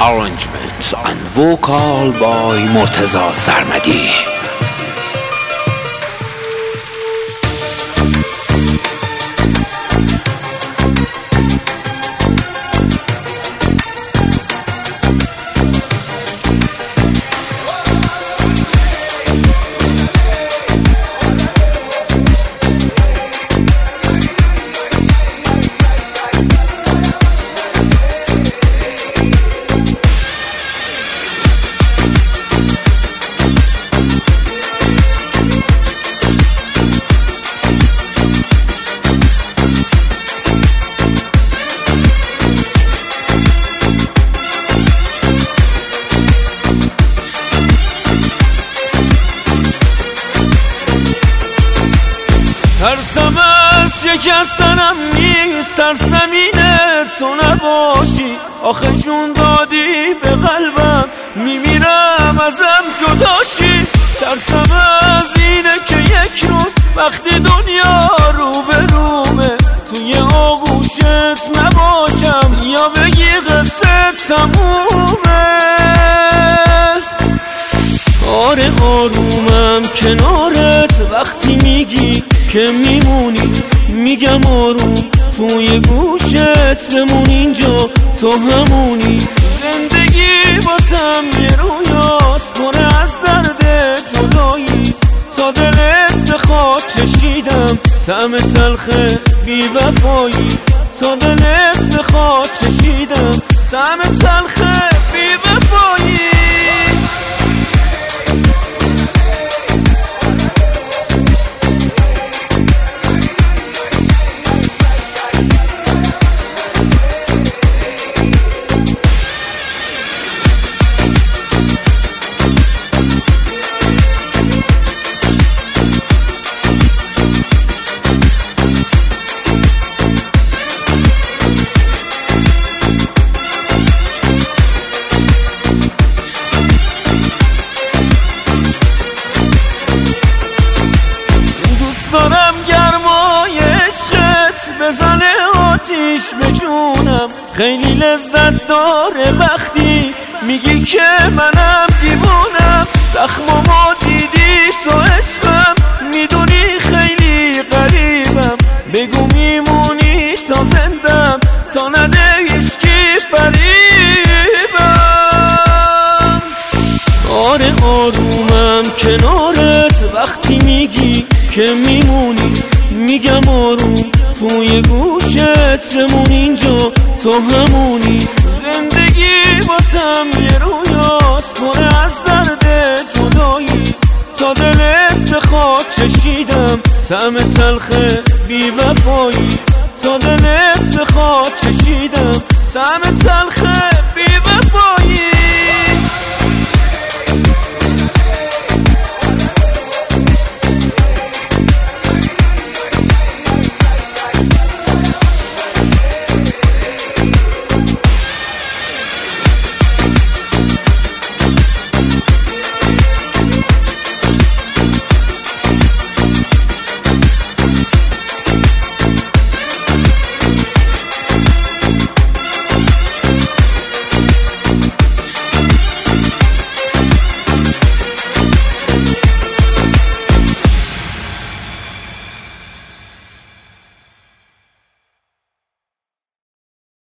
arrangements and vocal by Murtaza Sarmadi. ترسم از شکستنم نیست، ترسم اینه تو نباشی. آخه جون دادی به قلبم، میمیرم ازم جداشی. ترسم از اینه که یک روز وقتی دنیا رو به رومه توی آغوشت نباشم، یا بگی قصه تمومه. آره آرومم کنارت وقتی میگی که میمونی، میگم آروم توی گوشت بمون، اینجا تو همونی. زندگی بازم یه رویاست پر از درد جدایی، تا دلت بخواد چشیدم طعم تلخ بی وفایی. تا دلت بخواد چشیدم طعم تلخ بی وفایی. دارم گرمای عشقت بزنه آتیش به جونم، خیلی لذت داره وقتی میگی که منم دیوونم. زخمامو دیدی تو عشقم، میدونی خیلی غریبم، بگو میمونی تا زندم تا نده هیچکی فریبم. آره آرومم کنارت وقتی میگی که میمونی، میگم آروم توی گوشت بمون، اینجا تو همونی. زندگی بازم یه رویاست پر از درد جدایی، تا دلت بخواد چشیدم طعم تلخ بی وفایی. تا دلت بخواد چشیدم طعم